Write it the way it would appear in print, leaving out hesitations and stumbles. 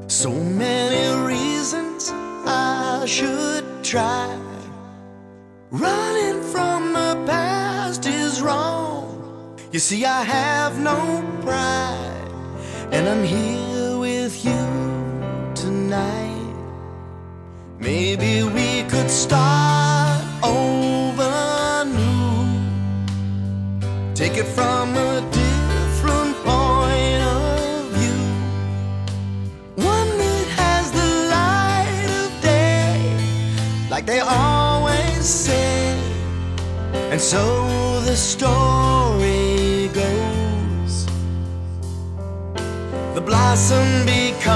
So many reasons I should try. Running from the past is wrong. You see, I have no pride, and I'm here with you tonight. Maybe we could start over new, take it from a different point of view, one that has the light of day, like they always say. And so the story goes, the blossom becomes